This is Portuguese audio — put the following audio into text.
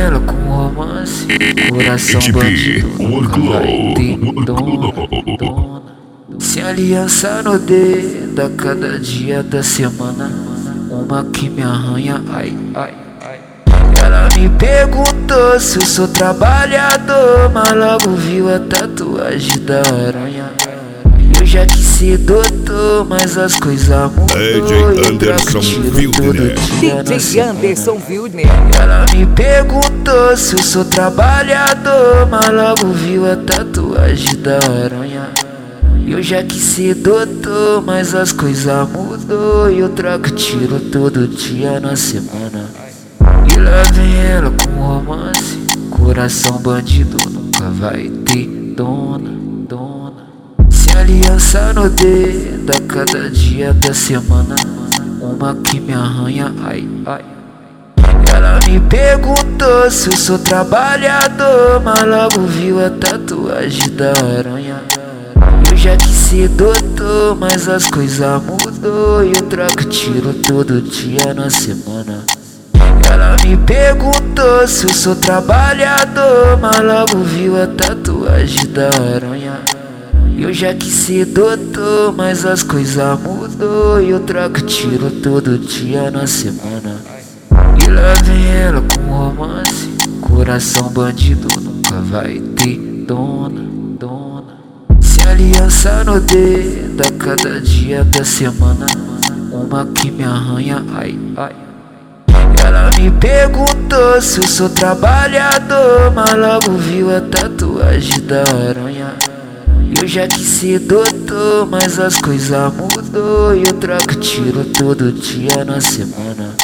ela com romance, coração bandido, nunca vai ter dona. Sem aliança no dedo, a cada dia da semana, uma que me arranha, ai, ai. Ela me perguntou se eu sou trabalhador, mas logo viu a tatuagem da aranha. Eu já quis ser doutor, mas as coisas mudou. DJ Anderson Wildner. DJ Anderson Wildner. Ela me perguntou se eu sou trabalhador, mas logo viu a tatuagem da aranha. Eu já quis ser doutor, mas as coisas mudou. E eu troco tiro todo dia na semana. E lá vem ela com romance, coração bandido, nunca vai ter dona. Sem aliança no dedo, a cada dia da semana, uma que me arranha, ai, ai. Ela me perguntou se eu sou trabalhador, mas logo viu a tatuagem da aranha. Eu já quis ser doutor, mas as coisas mudou. E eu troco tiro todo dia na semana. Ela me perguntou se eu sou trabalhador, mas logo viu a tatuagem da aranha. Eu já quis ser doutor, mas as coisas mudou. E eu troco tiro todo dia na semana. E lá vem ela com romance, coração bandido, nunca vai ter dona. Sem aliança no dedo, a cada dia da semana, uma que me arranha, ai, ai. Ela me perguntou se eu sou trabalhador, mas logo viu a tatuagem da aranha. Eu já quis ser doutor, mas as coisas mudou. E eu troco tiro todo dia na semana.